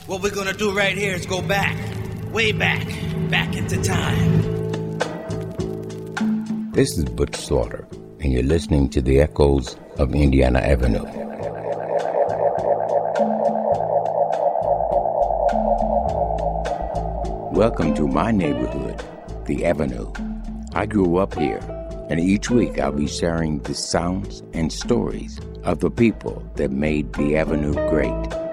What we're gonna do right here is go back, way back into time. This is Butch Slaughter, and you're listening to the echoes of Indiana Avenue. Welcome to my neighborhood, the Avenue. I grew up here, and each week I'll be sharing the sounds and stories of the people that made the Avenue great.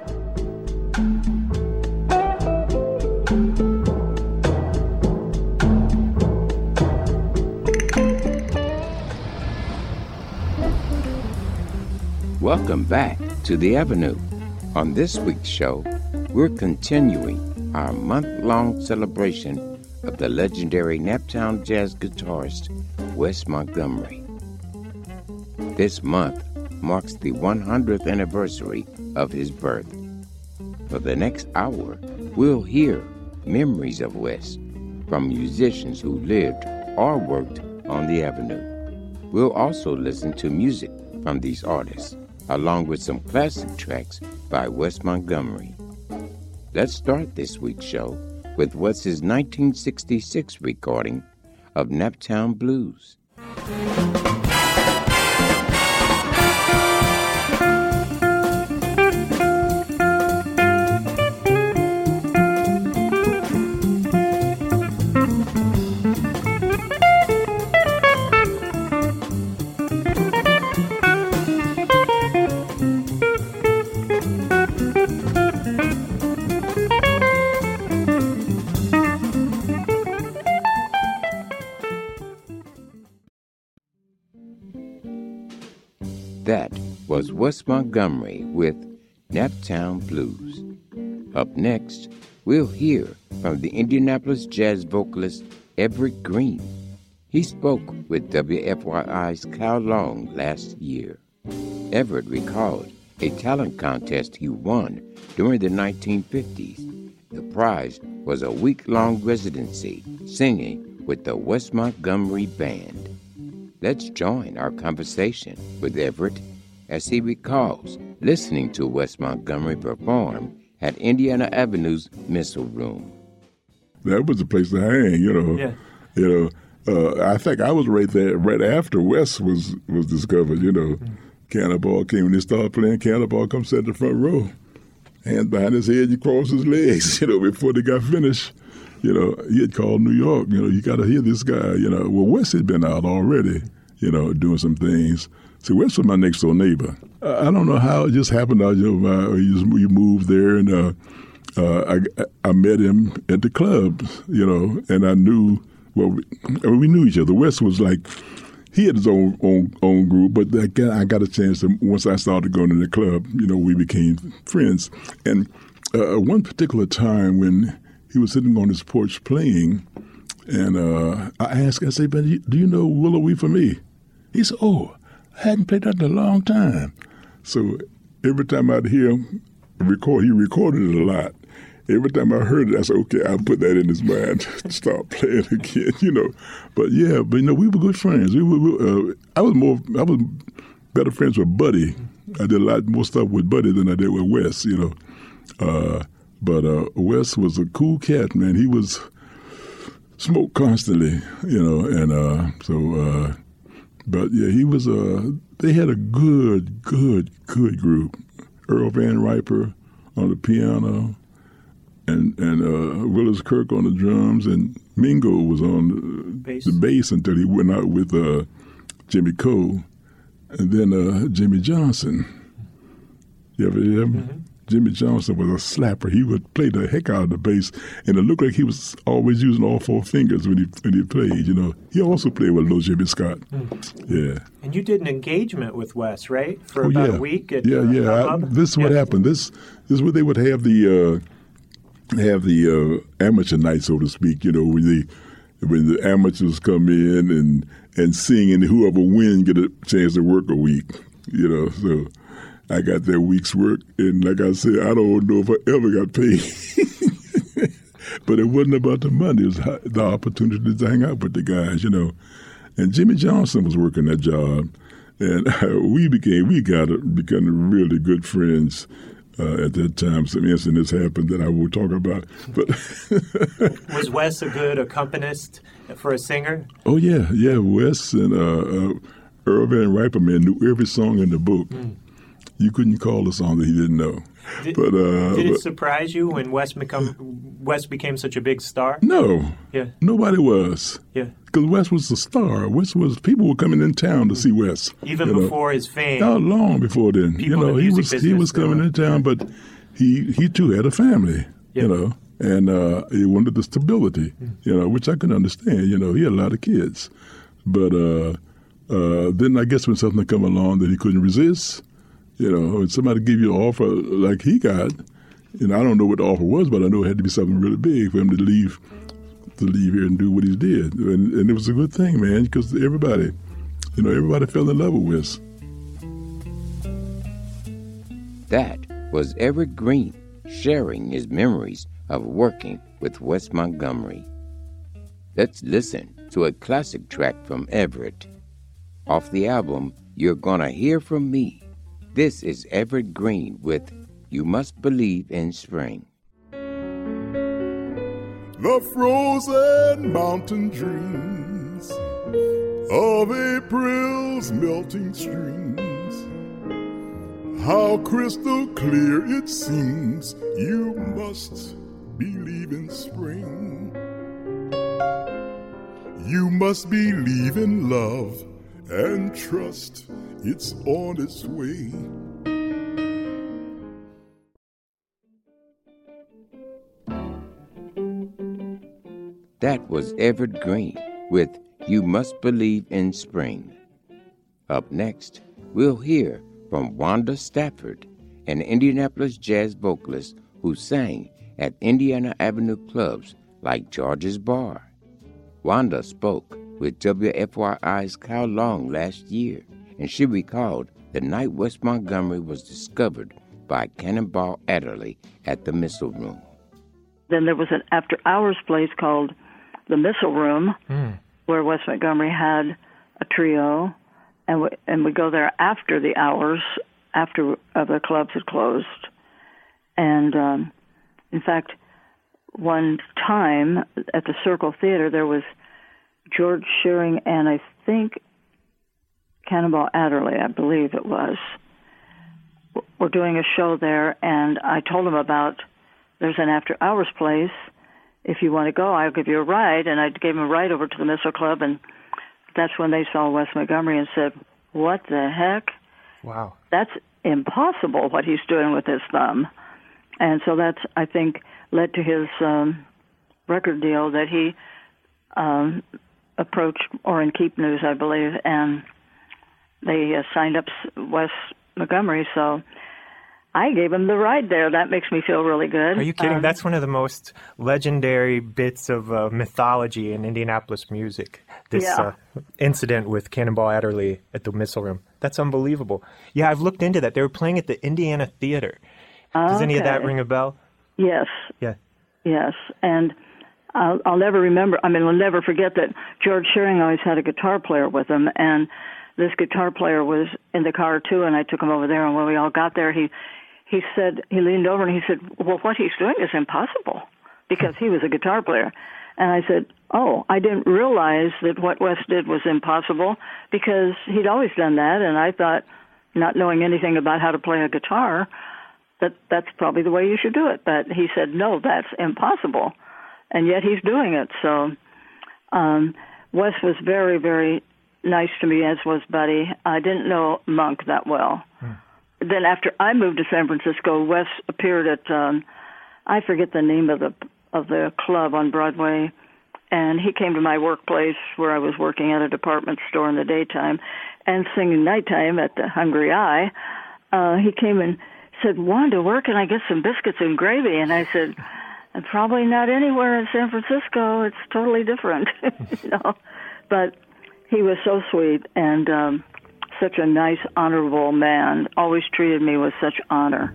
Welcome back to the Avenue. On this week's show, we're continuing our month-long celebration of the legendary Naptown jazz guitarist Wes Montgomery. This month marks the 100th anniversary of his birth. For the next hour, we'll hear memories of Wes from musicians who lived or worked on the Avenue. We'll also listen to music from these artists, along with some classic tracks by Wes Montgomery. Let's start this week's show with Wes's 1966 recording of Naptown Blues. That was Wes Montgomery with Naptown Blues. Up next, we'll hear from the Indianapolis jazz vocalist Everett Green. He spoke with WFYI's Kyle Long last year. Everett recalled a talent contest he won during the 1950s. The prize was a week-long residency singing with the Wes Montgomery Band. Let's join our conversation with Everett as he recalls listening to Wes Montgomery perform at Indiana Avenue's Missile Room. That was the place to hang, Yeah. I think I was right there right after Wes was discovered, Mm-hmm. Cannonball came, when they started playing, Cannonball comes at the front row. Hands behind his head, you cross his legs, before they got finished. He had called New York, you got to hear this guy, Well, Wes had been out already, doing some things. So Wes was my next door neighbor. I don't know how it just happened. We moved there, and I met him at the club, and I knew, we knew each other. Wes was like, he had his own group, but I got a chance to, once I started going to the club, we became friends. And one particular time when he was sitting on his porch playing, and I said, "Ben, do you know Willow Wee for Me?" He said, "Oh, I hadn't played that in a long time." So every time I'd hear him record, he recorded it a lot. Every time I heard it, I said, "Okay, I'll put that in his mind to start playing again." But we were good friends. I was better friends with Buddy. I did a lot more stuff with Buddy than I did with Wes. But Wes was a cool cat, man. He was smoked constantly, but yeah, he was they had a good group. Earl Van Riper on the piano, and Willis Kirk on the drums, and Mingo was on the bass until he went out with Jimmy Cole, and then Jimmy Johnson. You ever hear him? Mm-hmm. Jimmy Johnson was a slapper. He would play the heck out of the bass, and it looked like he was always using all four fingers when he played. He also played with Little Jimmy Scott. Yeah. And you did an engagement with Wes, right? For about a week. At, This is what happened. This is where they would have the amateur night, so to speak. When the amateurs come in and sing, and whoever wins get a chance to work a week. So I got that week's work, and like I said, I don't know if I ever got paid. But it wasn't about the money. It was the opportunity to hang out with the guys, And Jimmy Johnson was working that job, and we became really good friends. At that time, some incidents happened that I won't talk about. But was Wes a good accompanist for a singer? Oh yeah. Wes and Irvin and Riperman knew every song in the book. You couldn't call a song that he didn't know. Did it surprise you when Wes became such a big star? No. Yeah. Nobody was. Yeah. Because Wes was a star. People were coming in town to see Wes. Even before his fame. Oh, long before then. He was coming in town, but he too had a family. And he wanted the stability. Which I can understand. He had a lot of kids, but then I guess when something come along that he couldn't resist. When somebody give you an offer like he got, I don't know what the offer was, but I know it had to be something really big for him to leave here and do what he did. And it was a good thing, man, because everybody fell in love with Wes. That was Everett Green sharing his memories of working with Wes Montgomery. Let's listen to a classic track from Everett. Off the album, You're Gonna Hear From Me. This is Everett Green with You Must Believe in Spring. The frozen mountain dreams of April's melting streams, how crystal clear it seems. You must believe in spring. You must believe in love and trust it's on its way. That was Everett Green with You Must Believe in Spring. Up next, we'll hear from Wanda Stafford, an Indianapolis jazz vocalist who sang at Indiana Avenue clubs like George's Bar. Wanda spoke with WFYI's Kyle Long last year, and she recalled the night Wes Montgomery was discovered by Cannonball Adderley at the Missile Room. Then there was an after-hours place called the Missile Room, where Wes Montgomery had a trio, and we go there after the hours, after the clubs had closed. And in fact, one time at the Circle Theater, there was George Shearing and I think Cannonball Adderley, I believe it was, were doing a show there, and I told them about there's an after-hours place. If you want to go, I'll give you a ride. And I gave them a ride over to the Missile Club, and that's when they saw Wes Montgomery and said, what the heck? Wow. That's impossible, what he's doing with his thumb. And so that's, I think, led to his record deal that he approached Orrin Keep News, I believe, and they signed up Wes Montgomery, so I gave him the ride there. That makes me feel really good. Are you kidding? That's one of the most legendary bits of mythology in Indianapolis music, this incident with Cannonball Adderley at the Missile Room. That's unbelievable. Yeah, I've looked into that. They were playing at the Indiana Theater. Does any of that ring a bell? Yes. Yeah. Yes, and I'll never remember. I mean, I'll never forget that George Shearing always had a guitar player with him, and this guitar player was in the car too, and I took him over there, and when we all got there, he said, he leaned over and he said, well, what he's doing is impossible, because he was a guitar player. And I said, oh, I didn't realize that what Wes did was impossible, because he'd always done that, and I thought, not knowing anything about how to play a guitar, that's probably the way you should do it. But he said, no, that's impossible, and yet he's doing it. So Wes was very, very nice to me, as was Buddy. I didn't know Monk that well. Then after I moved to San Francisco, Wes appeared at I forget the name of the club on Broadway, and he came to my workplace where I was working at a department store in the daytime and singing nighttime at the Hungry Eye. He came and said, Wanda, where can I get some biscuits and gravy? And I said, probably not anywhere in San Francisco. It's totally different, But he was so sweet and such a nice, honorable man. Always treated me with such honor.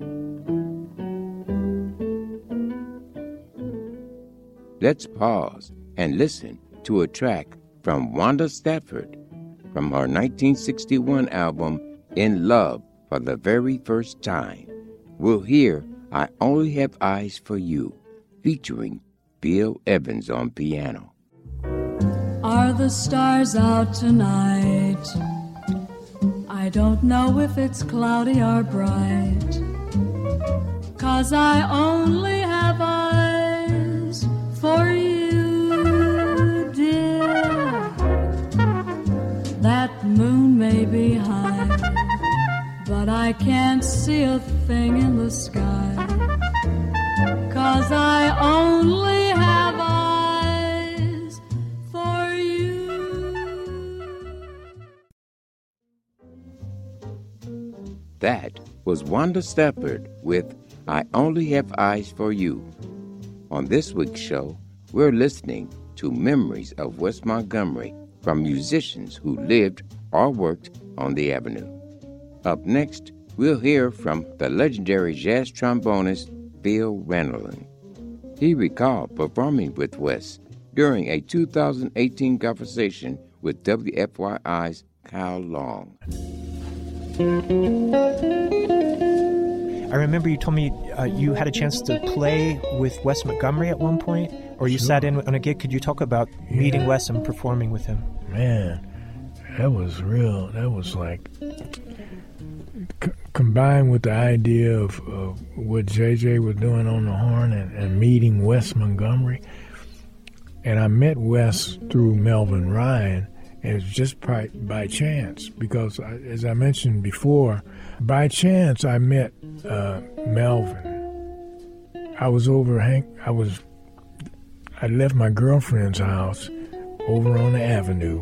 Let's pause and listen to a track from Wanda Stafford from her 1961 album, In Love for the Very First Time. we'll hear I Only Have Eyes for You, featuring Bill Evans on piano. Are the stars out tonight? I don't know if it's cloudy or bright, 'cause I only have eyes for you, dear. That moon may be high, but I can't see a thing in the sky, 'cause I only have eyes for you. That was Wanda Stafford with I Only Have Eyes for You. On this week's show, we're listening to memories of Wes Montgomery from musicians who lived or worked on the Avenue. Up next, we'll hear from the legendary jazz trombonist Phil Ranelin. He recalled performing with Wes during a 2018 conversation with WFYI's Kyle Long. I remember you told me you had a chance to play with Wes Montgomery at one point, or you sat in on a gig. Could you talk about meeting Wes and performing with him? Man, that was real. That was like combined with the idea of what JJ was doing on the horn and meeting Wes Montgomery. And I met Wes through Melvin Ryan. And it was just by chance, because as I mentioned before, by chance I met Melvin. I left my girlfriend's house over on the Avenue,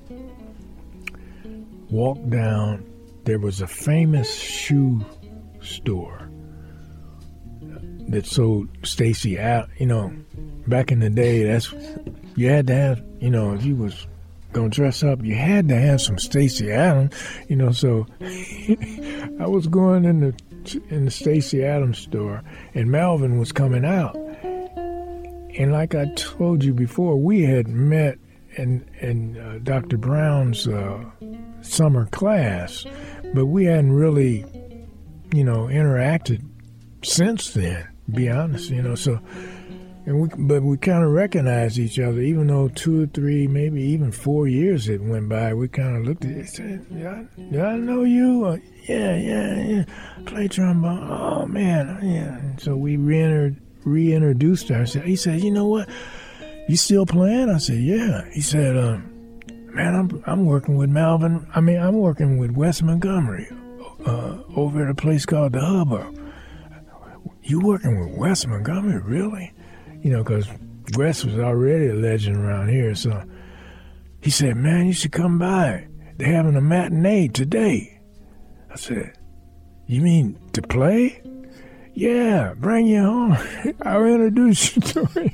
walked down. There was a famous shoe store that sold Stacy out. You know, back in the day, you had to have, if you was gonna dress up, you had to have some Stacy Adams, so I was going in the Stacy Adams store, and Melvin was coming out. And like I told you before, we had met in Dr. Brown's summer class, but we hadn't really, interacted since then, to be honest, so. But we kind of recognized each other, even though 2 or 3, maybe even 4 years had went by. We kind of looked at it and said, "Yeah, I know you. Yeah. Play trombone. Oh man, yeah." And so we reintroduced ourselves. He said, "You know what? You still playing?" I said, "Yeah." He said, "Man, I'm working with Melvin. I'm working with Wes Montgomery over at a place called the Hubbub." "You working with Wes Montgomery, really?" Because Wes was already a legend around here. So he said, "Man, you should come by. They're having a matinee today." I said, "You mean to play?" "Yeah, bring you home. I'll introduce you to him."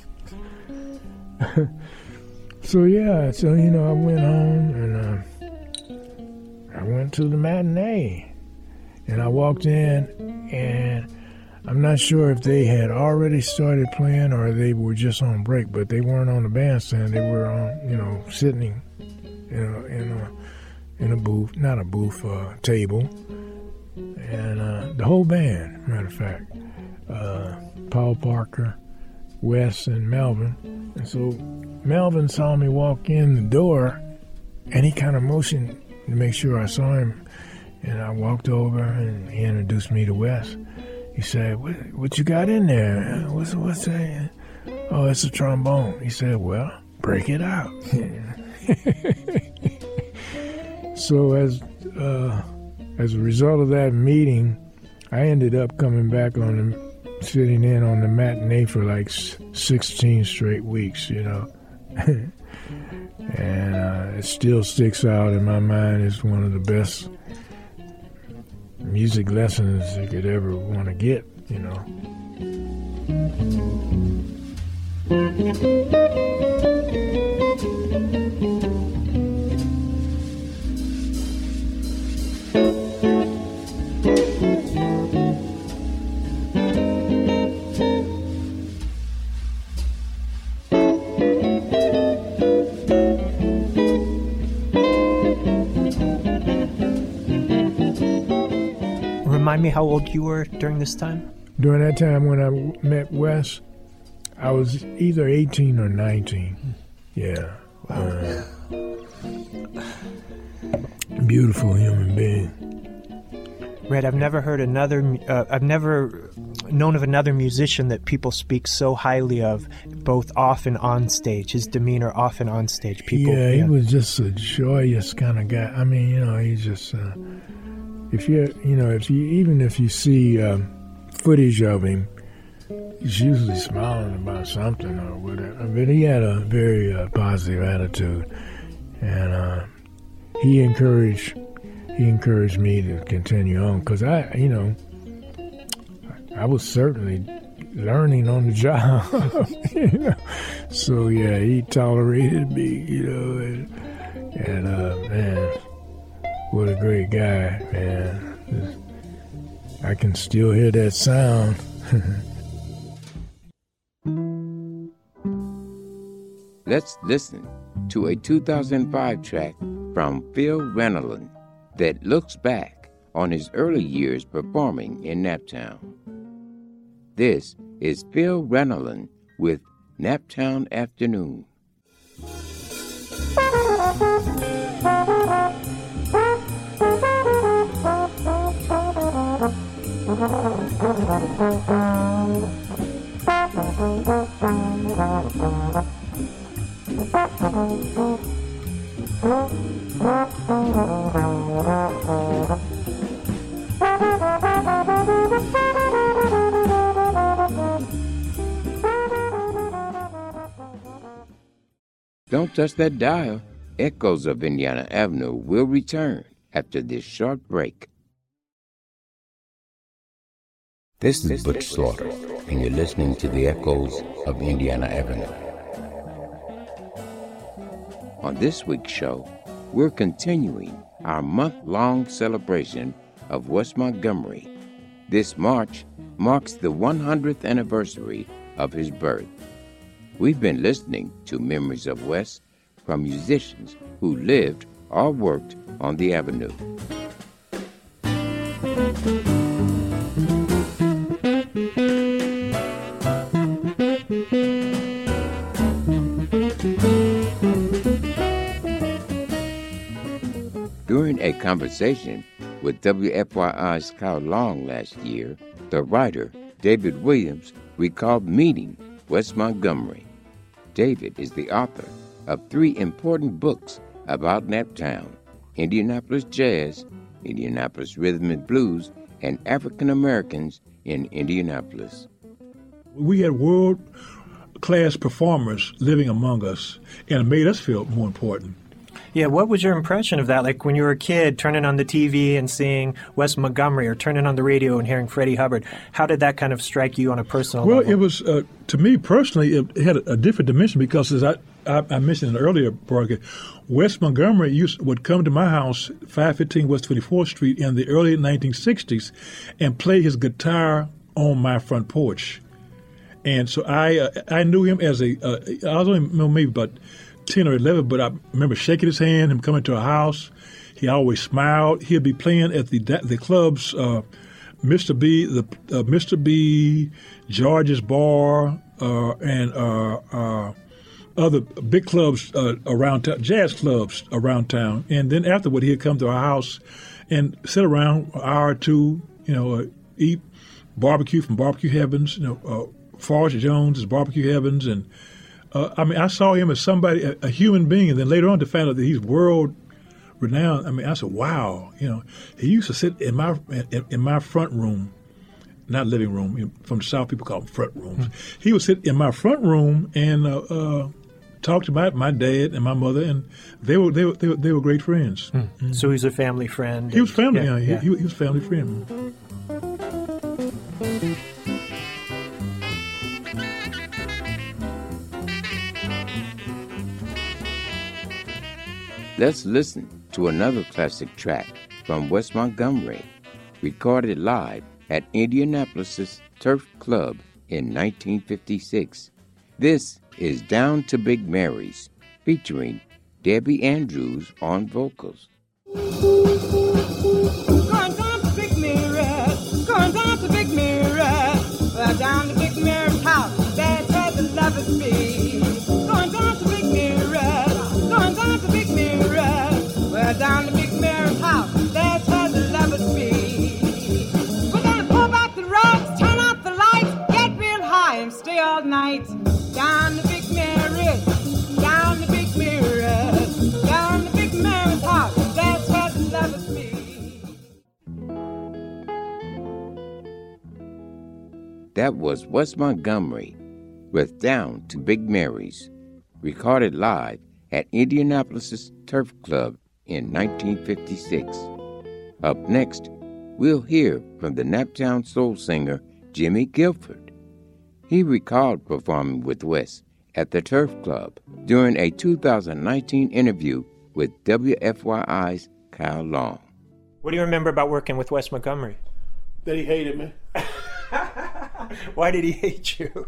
So I went home and I went to the matinee. And I walked in, and I'm not sure if they had already started playing or they were just on break, but they weren't on the bandstand. They were on, sitting, in a booth, not a booth, table. And the whole band, matter of fact, Paul Parker, Wes, and Melvin. And so Melvin saw me walk in the door, and he kind of motioned to make sure I saw him. And I walked over, and he introduced me to Wes. He said, what you got in there? What's that? "Oh, it's a trombone." He said, "Well, break it out." So as a result of that meeting, I ended up coming back sitting in on the matinee for like 16 straight weeks, And it still sticks out in my mind as one of the best music lessons you could ever want to get, remind me how old you were during this time? During that time when I met Wes, I was either 18 or 19. Yeah. Wow. Beautiful human being. Red, I've never known of another musician that people speak so highly of, both off and on stage. His demeanor off and on stage. People. Yeah, he was just a joyous kind of guy. I mean, he's just. If you see footage of him, he's usually smiling about something or whatever. But he had a very positive attitude, and he encouraged me to continue on, because I was certainly learning on the job. So yeah, he tolerated me, and man, what a great guy, man. I can still hear that sound. Let's listen to a 2005 track from Phil Renelin that looks back on his early years performing in Naptown. This is Phil Renelin with Naptown Afternoon. Don't touch that dial. Echoes of Indiana Avenue will return after this short break. This is Butch Slaughter, and you're listening to the Echoes of Indiana Avenue. On this week's show, we're continuing our month-long celebration of Wes Montgomery. This March marks the 100th anniversary of his birth. We've been listening to memories of Wes from musicians who lived or worked on the Avenue. During a conversation with WFYI's Kyle Long last year, the writer David Williams recalled meeting Wes Montgomery. David is the author of 3 important books about Naptown: Indianapolis Jazz, Indianapolis Rhythm and Blues, and African Americans in Indianapolis. We had world-class performers living among us, and it made us feel more important. Yeah, what was your impression of that? Like when you were a kid, turning on the TV and seeing Wes Montgomery, or turning on the radio and hearing Freddie Hubbard. How did that kind of strike you on a personal level? Well, it was, to me personally, it had a different dimension, because as I mentioned in an earlier broadcast, Wes Montgomery would come to my house, 515 West 24th Street, in the early 1960s and play his guitar on my front porch. And so I knew him as I was only maybe about 10 or 11, but I remember shaking his hand, him coming to our house. He always smiled. He'd be playing at the clubs, Mr. B, George's Bar, and other big clubs around town, jazz clubs around town. And then afterward, he'd come to our house and sit around an hour or two, eat barbecue from Barbecue Heavens, Forrest Jones' Barbecue Heavens, and I saw him as somebody, a human being, and then later on to find out that he's world renowned. I said, wow, he used to sit in my front room, not living room. From the South, people call them front rooms. Mm-hmm. He would sit in my front room and talk to my dad and my mother, and they were great friends. Mm-hmm. So he was a family friend. He was family. Yeah. He was a family friend. Let's listen to another classic track from Wes Montgomery, recorded live at Indianapolis' Turf Club in 1956. This is Down to Big Mary's, featuring Debbie Andrews on vocals. Going down to Big Mary, That was Wes Montgomery with Down to Big Mary's, recorded live at Indianapolis' Turf Club in 1956. Up next, we'll hear from the Naptown soul singer Jimmy Guilford. He recalled performing with Wes at the Turf Club during a 2019 interview with WFYI's Kyle Long. What do you remember about working with Wes Montgomery? That he hated me. Why did he hate you?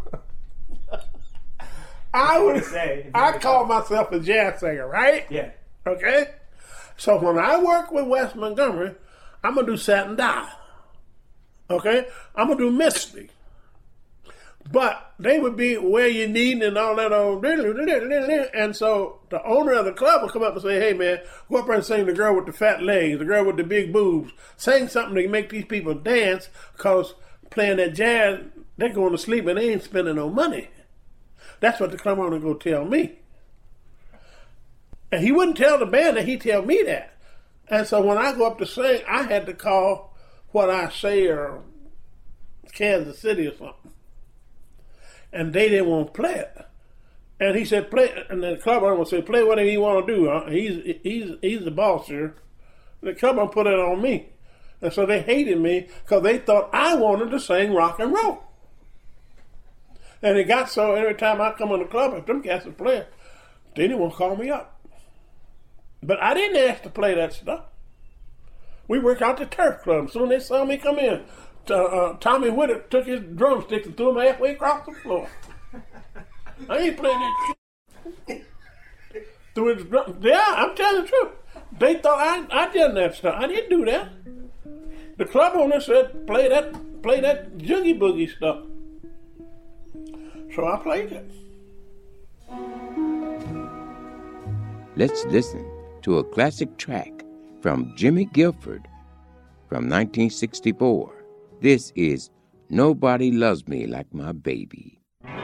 I call myself a jazz singer, right? Yeah. Okay? So when I work with Wes Montgomery, I'm going to do Satin Doll. Okay? I'm going to do Misty. But they would be Where You Need and all that old. And so the owner of the club would come up and say, hey, man, go up there and sing The Girl with the Fat Legs, The Girl with the Big Boobs. Sing something to make these people dance, because playing that jazz, they're going to sleep and they ain't spending no money. That's what the club owner go tell me. And he wouldn't tell the band that, he'd tell me that. And so when I go up to sing, I had to call What I Say or Kansas City or something. And they didn't want to play it. And he said, play, and the club owner said, play whatever you want to do. Huh? He's the boss here. The club owner put it on me. And so they hated me because they thought I wanted to sing rock and roll. And it got so every time I come in the club, if them cats would play it, they didn't want to call me up. But I didn't ask to play that stuff. We worked out the Turf Club. As soon as they saw me come in, Tommy Whittaker took his drumsticks and threw them halfway across the floor. I ain't playing that shit. Threw his drum. Yeah, I'm telling the truth. They thought I did that stuff. I didn't do that. The club owner said, play that joogie boogie stuff. So I played it. Let's listen to a classic track from Jimmy Guilford from 1964. This is Nobody Loves Me Like My Baby.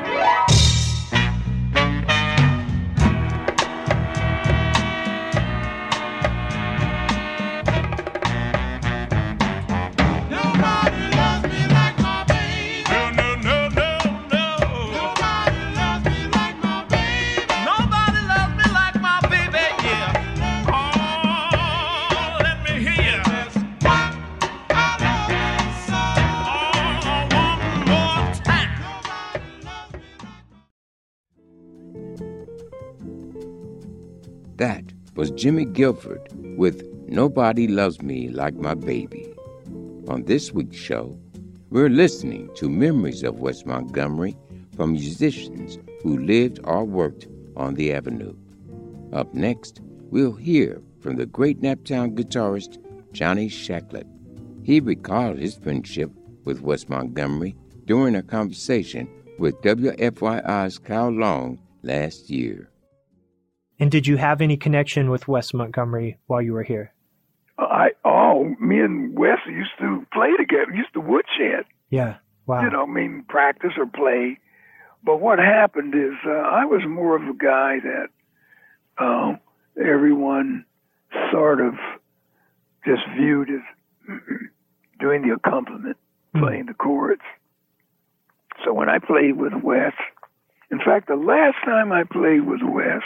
That was Jimmy Guilford with Nobody Loves Me Like My Baby. On this week's show, we're listening to memories of Wes Montgomery from musicians who lived or worked on the Avenue. Up next, we'll hear from the great Naptown guitarist Johnny Shacklett. He recalled his friendship with Wes Montgomery during a conversation with WFYI's Kyle Long last year. And did you have any connection with Wes Montgomery while you were here? Me and Wes used to play together. Used to woodshed. Yeah, wow. Practice or play. But what happened is I was more of a guy that everyone sort of just viewed as doing the accompaniment, playing the chords. So when I played with Wes, in fact, the last time I played with Wes,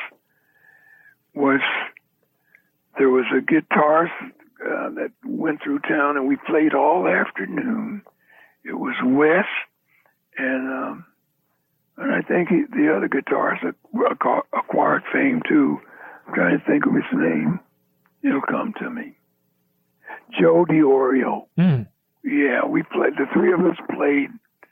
there was a guitarist that went through town, and we played all afternoon. It was Wes, and I think the other guitarist that acquired fame too. I'm trying to think of his name. It'll come to me. Joe DiOrio. Yeah, we played. The three of us played.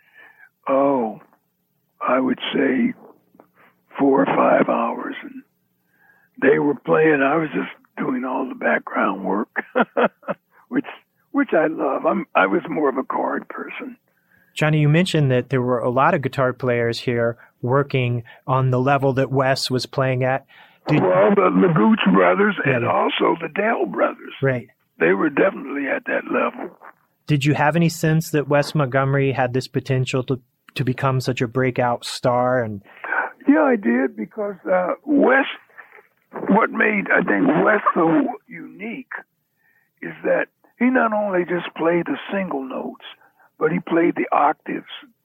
I would say 4 or 5 hours, and they were playing. I was just doing all the background work, which I love. I was more of a chord person. Johnny, you mentioned that there were a lot of guitar players here working on the level that Wes was playing at. The Gooch brothers and also the Dell brothers. Right. They were definitely at that level. Did you have any sense that Wes Montgomery had this potential to become such a breakout star? And yeah, I did, because Wes, what made, I think, Wes so unique is that he not only just played the single notes, but he played the octaves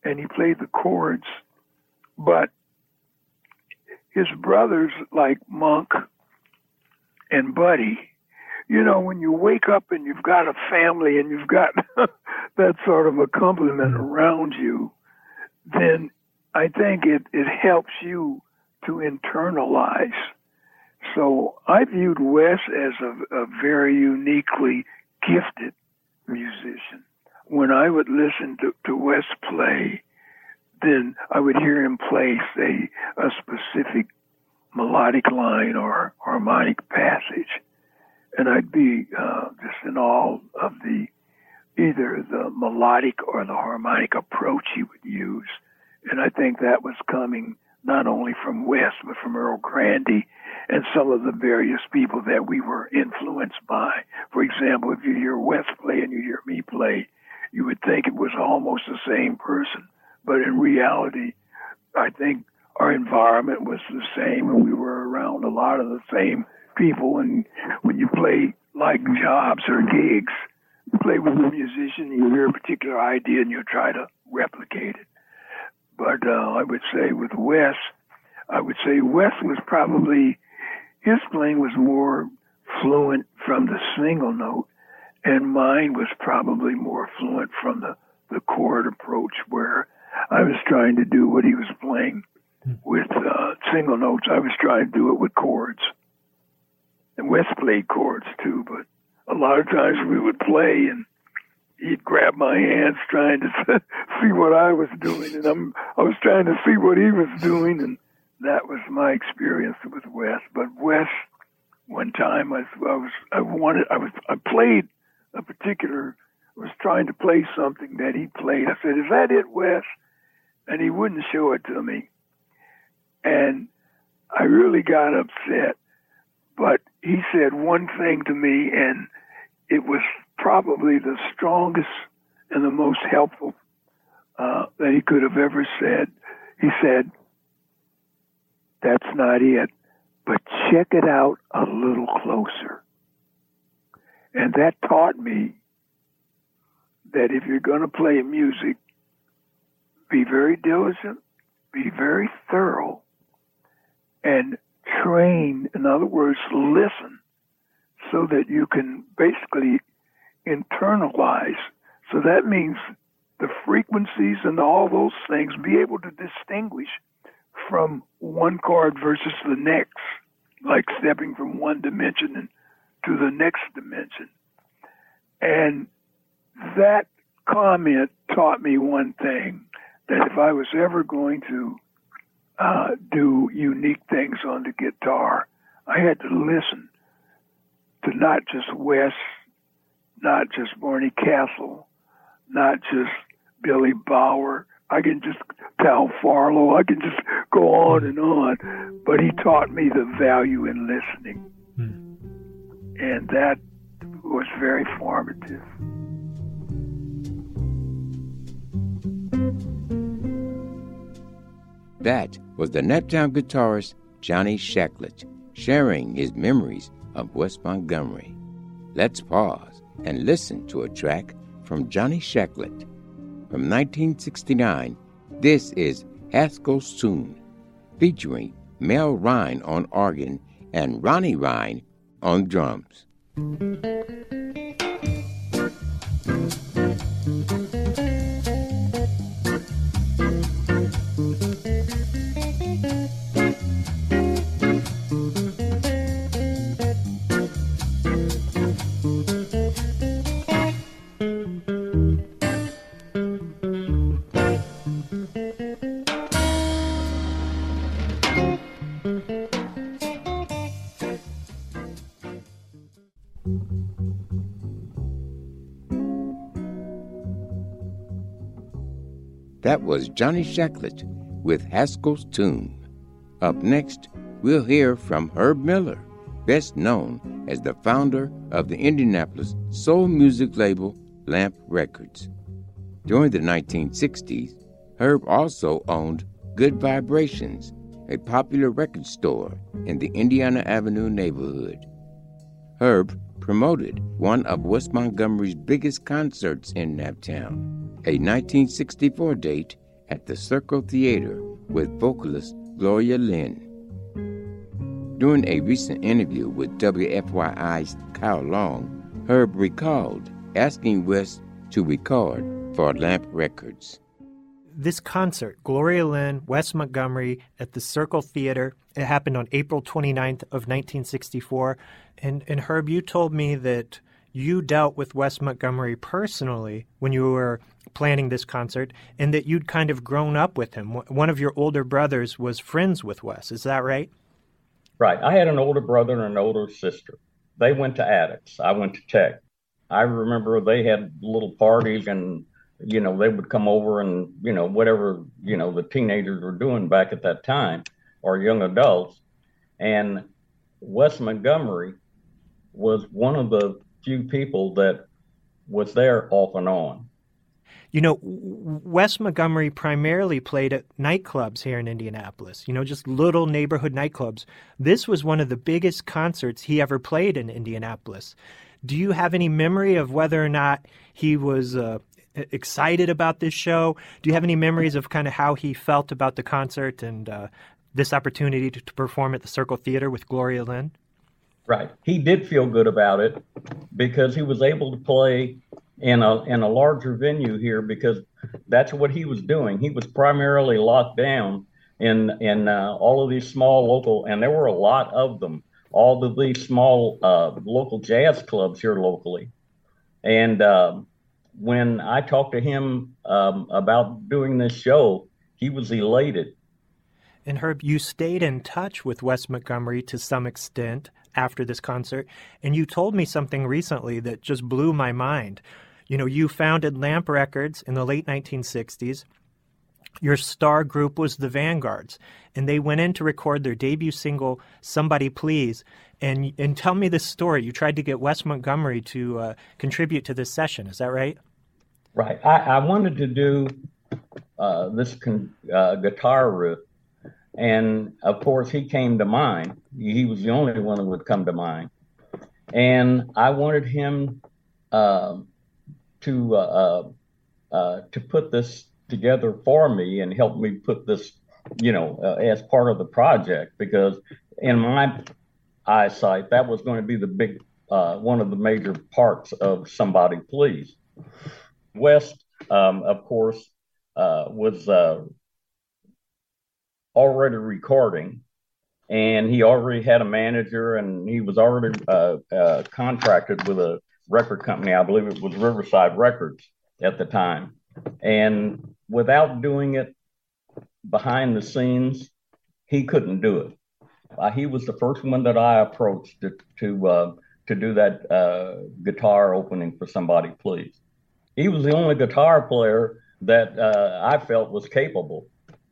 and he played the chords. But his brothers, like Monk and Buddy, you know, when you wake up and you've got a family and you've got that sort of accompaniment around you, then I think it helps you to internalize. So I viewed Wes as a very uniquely gifted musician. When I would listen to Wes play, then I would hear him play, say, a specific melodic line or harmonic passage, and I'd be just in awe of either the melodic or the harmonic approach he would use. And I think that was coming not only from Wes, but from Earl Grandy and some of the various people that we were influenced by. For example, if you hear Wes play and you hear me play, you would think it was almost the same person. But in reality, I think our environment was the same, and we were around a lot of the same people. And when you play like jobs or gigs, you play with a musician, you hear a particular idea, and you try to replicate it. But I would say with Wes, was probably, his playing was more fluent from the single note, and mine was probably more fluent from the chord approach, where I was trying to do what he was playing with single notes. I was trying to do it with chords. And Wes played chords too, but a lot of times we would play and he'd grab my hands trying to see what I was doing, and I was trying to see what he was doing, and that was my experience with Wes. But Wes, one time I was trying to play something that he played. I said, "Is that it, Wes?" And he wouldn't show it to me. And I really got upset. But he said one thing to me, and it was probably the strongest and the most helpful that he could have ever said. He said, "That's not it, but check it out a little closer." And that taught me that if you're going to play music, be very diligent, be very thorough, and train, in other words, listen, so that you can basically internalize. So that means the frequencies and all those things, be able to distinguish from one chord versus the next, like stepping from one dimension to the next dimension. And that comment taught me one thing, that if I was ever going to do unique things on the guitar, I had to listen to not just Wes, not just Barney Castle, not just Billy Bauer. I can just Tal Farlow. I can just go on and on. But he taught me the value in listening. And that was very formative. That was the Naptown guitarist Johnny Shacklet sharing his memories of Wes Montgomery. Let's pause and listen to a track from Johnny Shacklet. From 1969, this is Haskell's Tune, featuring Mel Rhine on organ and Ronnie Rhine on drums. That was Johnny Shacklet with Haskell's Tune. Up next, we'll hear from Herb Miller, best known as the founder of the Indianapolis soul music label Lamp Records. During the 1960s, Herb also owned Good Vibrations, a popular record store in the Indiana Avenue neighborhood. Herb promoted one of Wes Montgomery's biggest concerts in Naptown, a 1964 date at the Circle Theater with vocalist Gloria Lynn. During a recent interview with WFYI's Kyle Long, Herb recalled asking Wes to record for Lamp Records. This concert, Gloria Lynn, Wes Montgomery at the Circle Theater, it happened on April 29th of 1964. And Herb, you told me that you dealt with Wes Montgomery personally when you were planning this concert, and that you'd kind of grown up with him. One of your older brothers was friends with Wes. Is that right? Right. I had an older brother and an older sister. They went to Addicts. I went to Tech. I remember they had little parties and they would come over and, whatever, the teenagers were doing back at that time, or young adults. And Wes Montgomery was one of the few people that was there off and on. Wes Montgomery primarily played at nightclubs here in Indianapolis, just little neighborhood nightclubs. This was one of the biggest concerts he ever played in Indianapolis. Do you have any memory of whether or not he was excited about this show? Do you have any memories of kind of how he felt about the concert and this opportunity to perform at the Circle Theater with Gloria Lynn? Right. He did feel good about it because he was able to play in a larger venue here, because that's what he was doing. He was primarily locked down in all of these small local, and there were a lot of them, all of these small local jazz clubs here locally. And when I talked to him about doing this show, he was elated. And Herb, you stayed in touch with Wes Montgomery to some extent after this concert, and you told me something recently that just blew my mind. You founded Lamp Records in the late 1960s. Your star group was the Vanguards, and they went in to record their debut single, Somebody Please. And tell me this story. You tried to get Wes Montgomery to contribute to this session. Is that right? Right. I wanted to do this guitar riff. And, of course, he came to mind. He was the only one that would come to mind. And I wanted him to put this together for me and help me put this, as part of the project, because in my eyesight, that was going to be the big, one of the major parts of Somebody Please. Wes, of course, was already recording, and he already had a manager, and he was already contracted with a record company. I believe it was Riverside Records at the time. And without doing it behind the scenes, he couldn't do it. He was the first one that I approached to do that guitar opening for Somebody Please. He was the only guitar player that I felt was capable.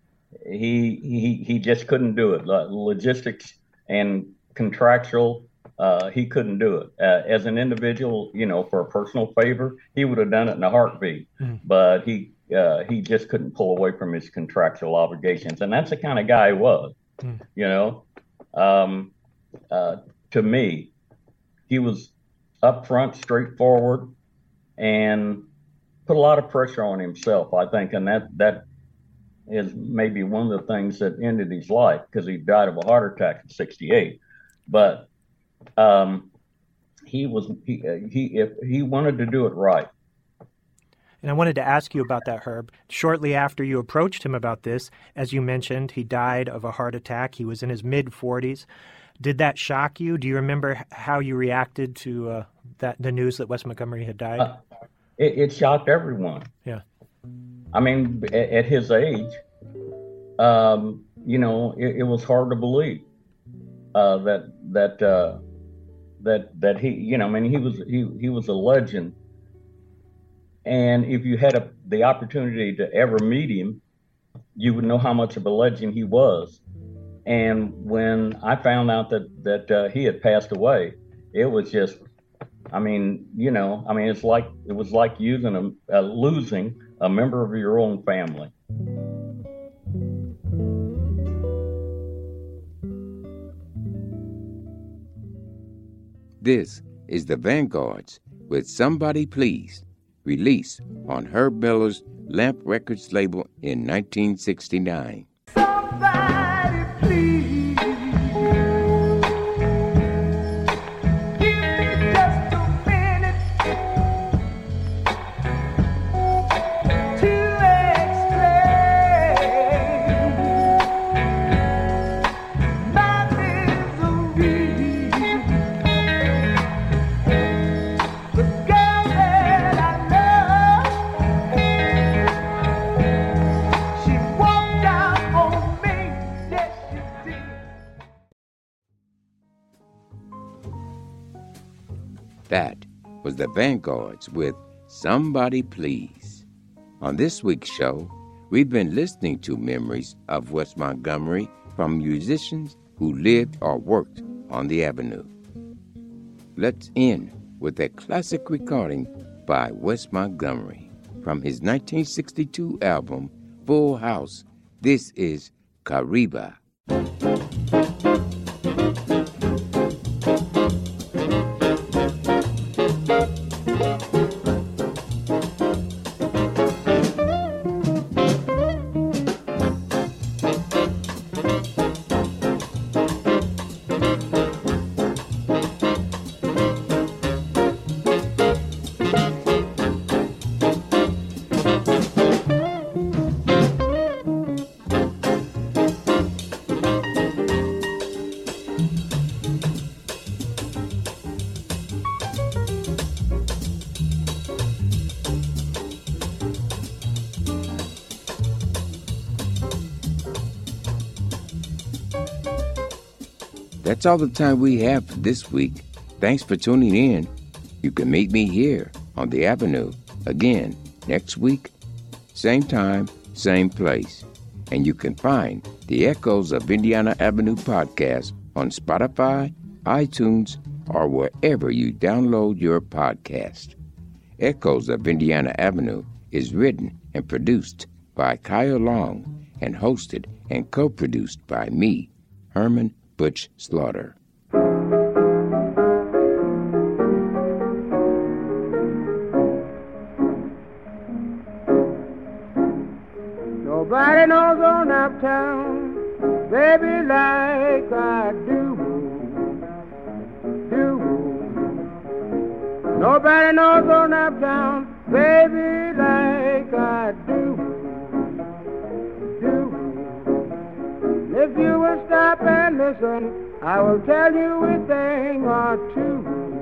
He just couldn't do it. Logistics and contractual, he couldn't do it. As an individual, for a personal favor, he would have done it in a heartbeat. But he just couldn't pull away from his contractual obligations, and that's the kind of guy he was. To me, he was upfront, straightforward, and put a lot of pressure on himself, I think, and that is maybe one of the things that ended his life, because he died of a heart attack at 68. But he wanted to do it right. And I wanted to ask you about that, Herb. Shortly after you approached him about this, as you mentioned, he died of a heart attack. He was in his mid-40s. Did that shock you? Do you remember how you reacted to the news that Wes Montgomery had died? It shocked everyone. Yeah. I mean, at his age, it was hard to believe that he, he was a legend. And if you had the opportunity to ever meet him, you would know how much of a legend he was. And when I found out that he had passed away, it was just, it was like losing a member of your own family. This is the Vanguards with Somebody Please, released on Herb Miller's Lamp Records label in 1969. Somebody please. That was the Vanguards with Somebody Please. On this week's show, we've been listening to memories of Wes Montgomery from musicians who lived or worked on the Avenue. Let's end with a classic recording by Wes Montgomery from his 1962 album, Full House. This is Cariba. That's all the time we have for this week. Thanks for tuning in. You can meet me here on the Avenue again next week, same time, same place. And you can find the Echoes of Indiana Avenue podcast on Spotify, iTunes, or wherever you download your podcast. Echoes of Indiana Avenue is written and produced by Kyle Long and hosted and co-produced by me, Herman Butch Slaughter. Nobody knows on uptown, baby, like I do. Nobody knows on uptown, baby, like I do. If you will stop and listen, I will tell you a thing or two.